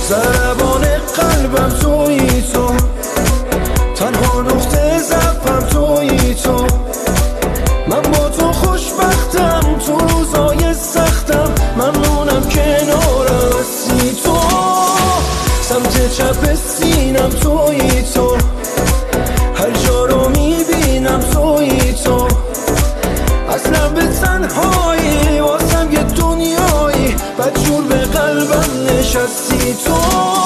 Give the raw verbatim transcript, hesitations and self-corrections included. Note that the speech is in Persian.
ضربان قلبم تویی تو، تنها نقطه ضعفم تویی تو. من با تو خوشبختم تو روزای سختم، ممنونم کنارم هستی تو. سمت چپ سینم تویی تو، هر جا رو میبینم تویی تو. اصلا به تنهایی واسم یه دنیایی، بدجور به قلبم نشستی تو.